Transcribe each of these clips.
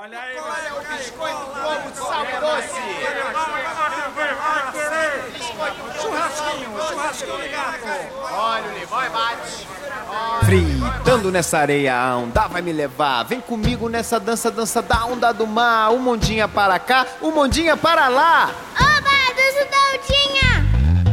Olha aí, qual é o biscoito como de sal doce? Churrasquinho de gato. Olha o limão e bate. Fritando nessa areia, a onda vai me levar. Vem comigo nessa dança, dança da onda do mar. Um ondinha para cá, um ondinha para lá. Oba, dança da ondinha.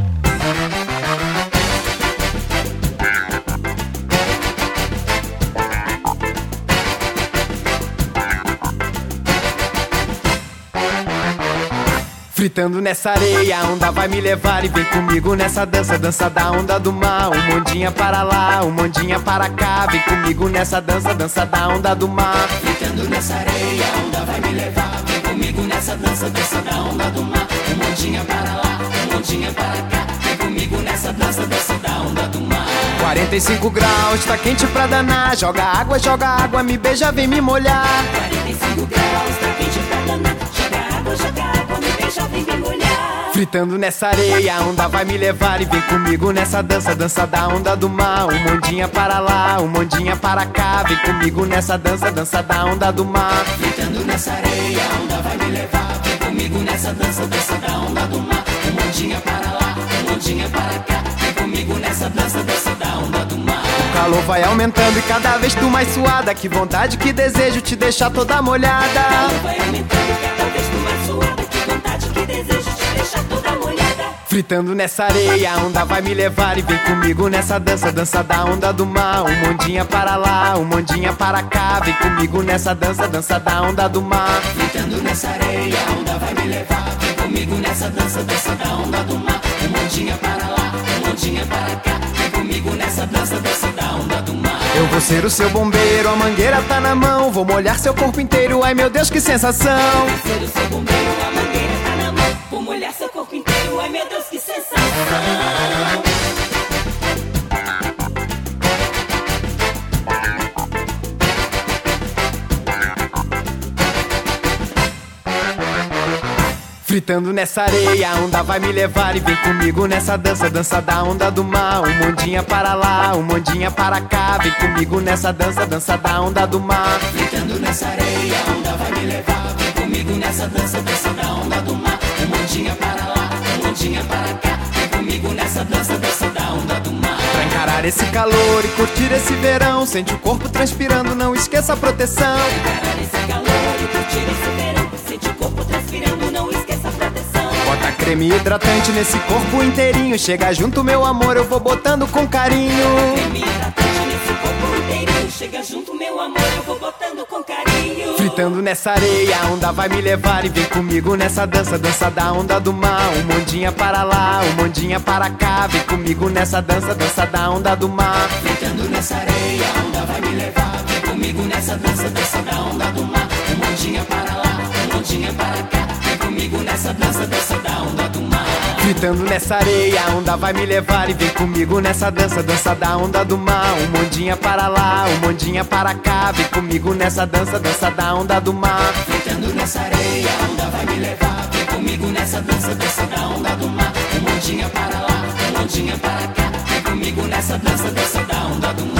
Fritando nessa areia, a onda vai me levar. E vem comigo nessa dança, dança da onda do mar. Um ondinha para lá, um ondinha para cá. Vem comigo nessa dança, dança da onda do mar. Fritando nessa areia, a onda vai me levar. Vem comigo nessa dança, dança da onda do mar. Um ondinha para lá, um ondinha para cá. Vem comigo nessa dança, dança da onda do mar. 45 graus, tá quente pra danar. Joga água, me beija, vem me molhar. 45 graus, tá quente pra danar. Joga água, me beija, vem me molhar. Fritando nessa areia, a onda vai me levar. E vem comigo nessa dança, dança da onda do mar. Um ondinha para lá, um ondinha para cá. Vem comigo nessa dança, dança da onda do mar. Fritando nessa areia, a onda vai me levar. Vem comigo nessa dança, dança da onda do mar. Um ondinha para lá, um ondinha para cá. Vem comigo nessa dança, dança da onda do mar. O calor vai aumentando e cada vez tu mais suada. Que vontade, que desejo te deixar toda molhada. O calor vai aumentando, cada vez tu mais suada. Que vontade, que desejo te deixar toda molhada. Fritando nessa areia, a onda vai me levar. E vem comigo nessa dança, dança da onda do mar. Um ondinha para lá, um ondinha para cá. Vem comigo nessa dança, dança da onda do mar. Fritando nessa areia, a onda vai me levar. Vem comigo nessa dança, dança da onda do mar. Um ondinha para lá, um ondinha para cá. Vem comigo nessa dança, dança da onda do mar. Eu vou ser o seu bombeiro, a mangueira tá na mão. Vou molhar seu corpo inteiro, ai meu Deus que sensação. Vou ser o seu bombeiro, a mangueira tá na mão. Vou molhar seu corpo inteiro, ai meu Deus que sensação. Fritando nessa areia, a onda vai me levar. E vem comigo nessa dança, dança da onda do mar. Um ondinha para lá, um ondinha para cá. Vem comigo nessa dança, dança da onda do mar. Fritando nessa areia, a onda vai me levar. Vem comigo nessa dança, dança da onda do mar. Um ondinha para lá, um ondinha para cá. Vem comigo nessa dança, dança da onda do mar. Pra encarar esse calor e curtir esse verão, sente o corpo transpirando, não esqueça a proteção. Encarar esse calor e curtir esse verão, sente o corpo transpirando, não esqueça a proteção. Bota creme hidratante nesse corpo inteirinho. Chega junto, meu amor, eu vou botando com carinho. Creme hidratante nesse corpo inteirinho. Chega junto, meu amor, eu vou botando com carinho. Fritando nessa areia, a onda vai me levar. E vem comigo nessa dança, dança da onda do mar. Um ondinha para lá, um ondinha para cá. Vem comigo nessa dança, dança da onda do mar. Fritando nessa areia, a onda vai me levar. Vem comigo nessa dança, dança da onda do mar. Um ondinha para lá, um ondinha para cá. Vem comigo nessa dança, dança da onda do mar. Fritando nessa areia, a onda vai me levar. E vem comigo nessa dança, dança da onda do mar. Um ondinha para lá, um ondinha para cá. Vem comigo nessa dança, dança da onda do mar. Fritando nessa areia, a onda vai me levar. Vem comigo nessa dança, dança da onda do mar. Um ondinha para lá, um ondinha para cá. Vem comigo nessa dança, dança da onda do mar.